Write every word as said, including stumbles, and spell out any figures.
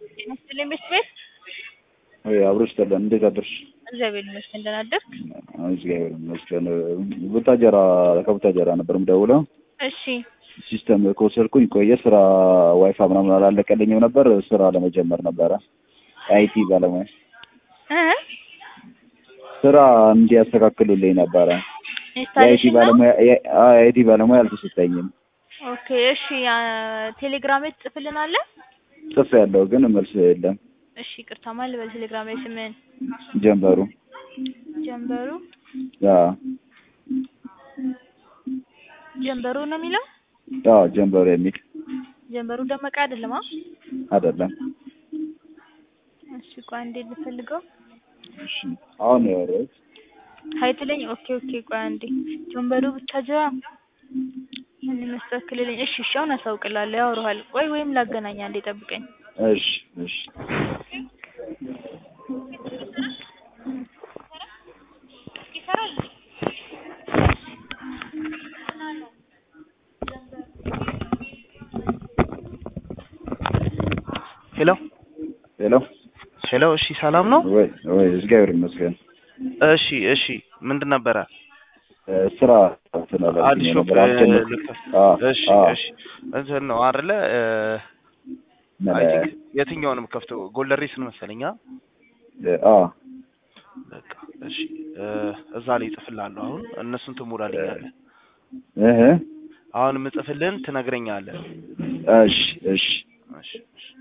ይመስልኝ መስቤት አይ አብሮሽ ተደን እንዴት አደርሽ? እግዚአብሔር ይመስገን ደህና አደርክ? እግዚአብሔር ይመስገን። ቡታጀራ ከቡታጀራ ነበር የምደውለው። እሺ ሲስተም ከወሰድኩኝ ቆየ። ስራ ዋይፋይ ምናምን አላለቀልኝም ነበር። ስራ ለመጀመር ነበረ። አይቲ ባለሙያ እ ስራ እንዲያስተካክሉልኝ ነበረ። የአይቲ ኢንስታሌሽን ነው። ባለሙያ የአይቲ ባለሙያ አልተሰጠኝም። ኦኬ እሺ ቴሌግራም ላይ ትጽፍልናለህ? ጽፍ ያለው ግን መልስ የለም። እሺ ይቅርታ ማለት በቴሌግራም ላይ ስምን ጀንበሩ ጀንበሩ ያ ጀንበሩ ነው የሚለው? አዎ ጀንበሩ የሚል ጀንበሩ ደመቀ አይደለም? አይደለም። እሺ ቆይ አንዴ ልፈልገው። እሺ አሁን ያወራሁት ሀይትለኝ ኦኬ ኦኬ ቆይ አንዴ ጀንበሩ ቡታጀራ ምን መስተክልልኝ። እሺ እሺ አሁን አሳውቅላለሁ ያወራሃል። ቆይ ወይም ላገናኛ አንዴ ጠብቀኝ። እሺ እሺ ይሰራል። ሄሎ ሄሎ ሄሎ። እሺ ሰላም ነው ወይ ወይ እግዚአብሔር ይመስገን። እሺ እሺ ምንድን ነበረ? ስራ ተናለ አዲስ ሾፕ ነበር አልጀመርኩም። አዎ እሺ እሺ እንትን ነው አይደለ? አይ ቲንክ የትኛውንም ከፍተው ጎልደሬስን መሰለኛ። አዎ በቃ እሺ እዛ ላይ እጽፍልሃለሁ። አሁን እነሱን ትሞላልኛለህ። እህ አሁን የምጽፍልህን ትነግረኛለህ። እሺ እሺ እሺ